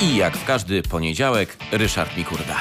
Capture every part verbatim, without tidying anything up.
I jak w każdy poniedziałek, Ryszard Mikurda.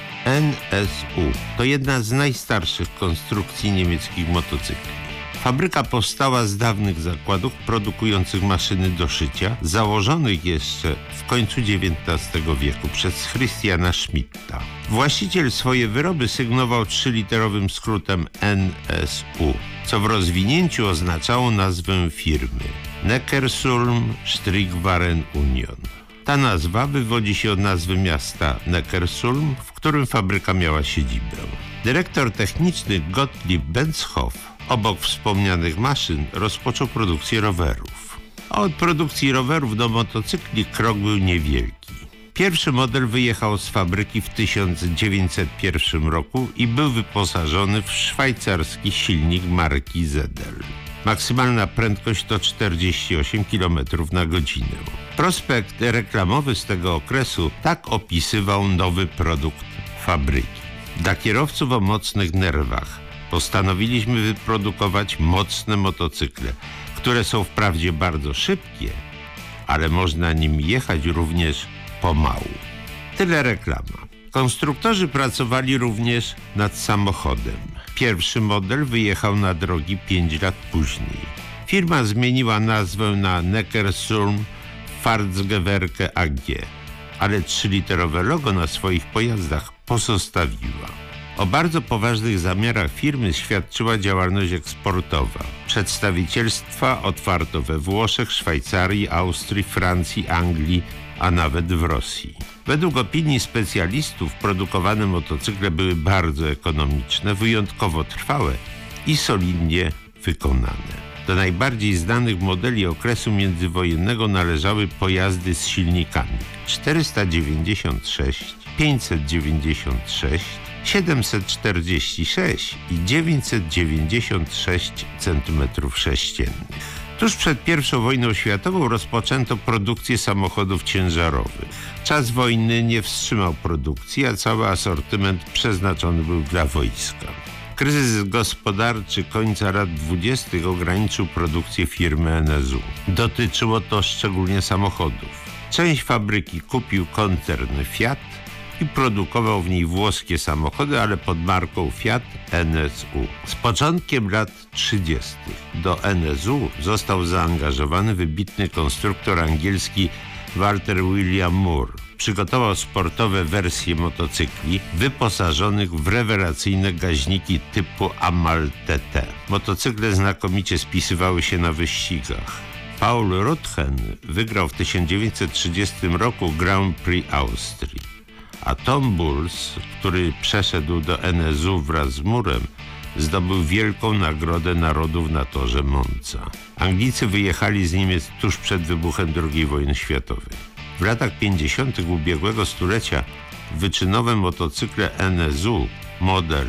N S U to jedna z najstarszych konstrukcji niemieckich motocykli. Fabryka powstała z dawnych zakładów produkujących maszyny do szycia, założonych jeszcze w końcu dziewiętnastego wieku przez Christiana Schmidta. Właściciel swoje wyroby sygnował trzyliterowym skrótem N S U, co w rozwinięciu oznaczało nazwę firmy Neckarsulm Strickwaren Union. Ta nazwa wywodzi się od nazwy miasta Neckarsulm, w którym fabryka miała siedzibę. Dyrektor techniczny Gottlieb Bentzhoff obok wspomnianych maszyn rozpoczął produkcję rowerów. A od produkcji rowerów do motocykli krok był niewielki. Pierwszy model wyjechał z fabryki w tysiąc dziewięćset pierwszym roku i był wyposażony w szwajcarski silnik marki Zedel. Maksymalna prędkość to czterdzieści osiem kilometrów na godzinę. Prospekt reklamowy z tego okresu tak opisywał nowy produkt fabryki. Dla kierowców o mocnych nerwach postanowiliśmy wyprodukować mocne motocykle, które są wprawdzie bardzo szybkie, ale można nimi jechać również pomału. Tyle reklama. Konstruktorzy pracowali również nad samochodem. Pierwszy model wyjechał na drogi pięć lat później. Firma zmieniła nazwę na Neckarsulm Fahrzeugwerke A G, ale trzyliterowe logo na swoich pojazdach pozostawiła. O bardzo poważnych zamiarach firmy świadczyła działalność eksportowa. Przedstawicielstwa otwarto we Włoszech, Szwajcarii, Austrii, Francji, Anglii, a nawet w Rosji. Według opinii specjalistów produkowane motocykle były bardzo ekonomiczne, wyjątkowo trwałe i solidnie wykonane. Do najbardziej znanych modeli okresu międzywojennego należały pojazdy z silnikami czterysta dziewięćdziesiąt sześć, pięćset dziewięćdziesiąt sześć, siedemset czterdzieści sześć i dziewięćset dziewięćdziesiąt sześć centymetrów sześciennych. Tuż przed pierwszą wojną światową rozpoczęto produkcję samochodów ciężarowych. Czas wojny nie wstrzymał produkcji, a cały asortyment przeznaczony był dla wojska. Kryzys gospodarczy końca lat dwudziestych ograniczył produkcję firmy N S U. Dotyczyło to szczególnie samochodów. Część fabryki kupił koncern Fiat i produkował w niej włoskie samochody, ale pod marką Fiat N S U. Z początkiem lat trzydziestych do N S U został zaangażowany wybitny konstruktor angielski Walter William Moore. Przygotował sportowe wersje motocykli wyposażonych w rewelacyjne gaźniki typu Amal T T. Motocykle znakomicie spisywały się na wyścigach. Paul Rutgen wygrał w tysiąc dziewięćset trzydziestym roku Grand Prix Austrii, a Tom Bulls, który przeszedł do N S U wraz z Murem, zdobył wielką nagrodę narodów na torze Monza. Anglicy wyjechali z Niemiec tuż przed wybuchem drugiej wojny światowej. W latach pięćdziesiątych ubiegłego stulecia wyczynowe motocykle N S U, model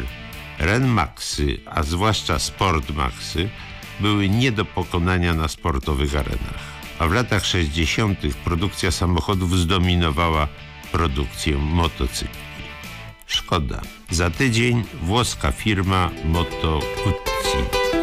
Renmaxy, a zwłaszcza Sportmaxy, były nie do pokonania na sportowych arenach. A w latach sześćdziesiątych produkcja samochodów zdominowała produkcję motocykli. Szkoda. Za tydzień włoska firma Moto